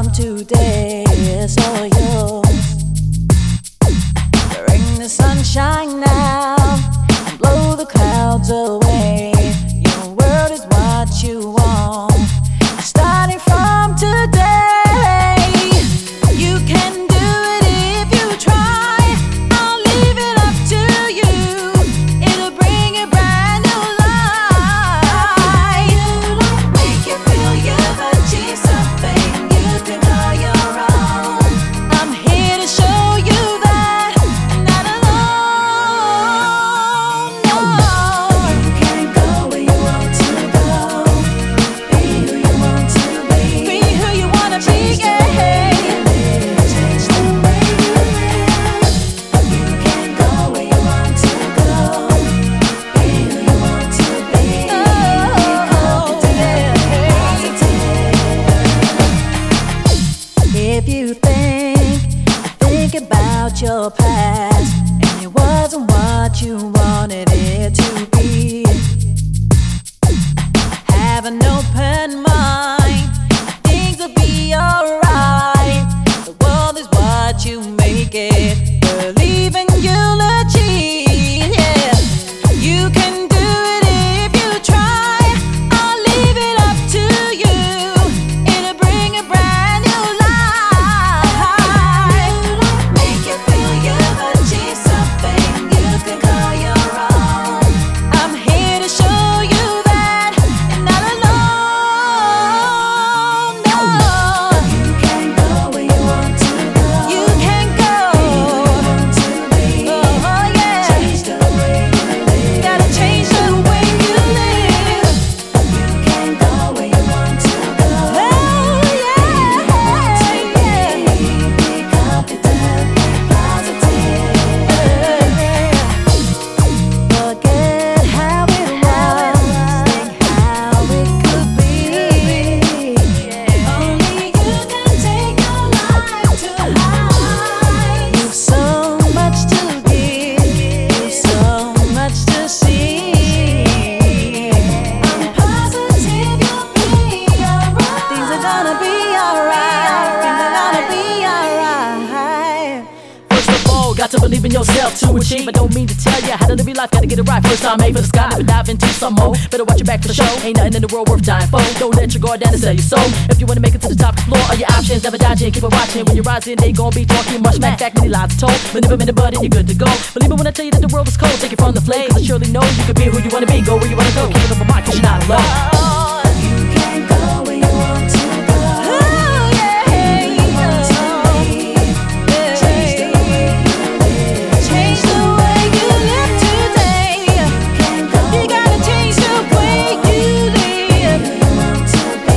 from today is all yours. Bring the sunshine now and blow the clouds away. Your world is what you want. Starting from today, you can do it if you try. I'll leave it up to you. It'll bring a brand new life. Make you feel you've achieved something you can call your own. I'm here to show you that I'm not alone. No. You can go where you want to go. Be who you want to be. Be who you wanna be. Change the way you live. You can go where you want to go. Be who you want to be. Be confident, positive. If you think about your past and it wasn't what you wanted it to be, have an open mind, things will be alright. The world is what you make it. Believe in you'll achieve. Yeah, you can do it if you try. I'll leave it up to you. It'll bring a brand new life. Make you feel you've achieved something you can call your own. I'm here to show you that you're not alone. No. You can go where you want to go. You can go. Be who you want to be. Oh yeah. Change the way you live. Gotta change the way you live. You can go where you want to go. Oh yeah. Be confident, positive. Forget how it was, think how it could be. Only you can take your life to high. You've so much to give, you've so much to see. I'm positive you'll be alright. Things are gonna be alright. Things are gonna be alright. First of all, got to believe in yourself to achieve. I don't mean to tell you how to live your life, gotta get it right. First time made for the sky, never dive into some more. Better watch your back for the show, ain't nothing in the world worth dying for. Don't let your guard down and sell your soul. If you wanna make it to the top, explore all your options, never dodging, keep it watching. When you're rising, they gon' be talking much smack, fact, many lies told. But never been a bud and you're good to go. Believe it when I tell you that the world is cold, take it from the flame. Cause I surely know you can be who you wanna be, go where you wanna go. Keep it up a mind, cause you're not alone. You can go where you want to go. Oh yeah. Be who you want to be. Change the way you live. Change the way you live today. You can go. You gotta change the way you live. Be who you want to be.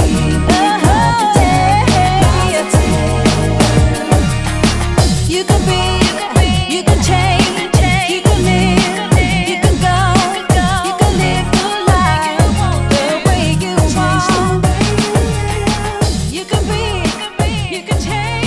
You can be. You can change. You can live. You can go. You can live your life the way you want. You can be. You can change.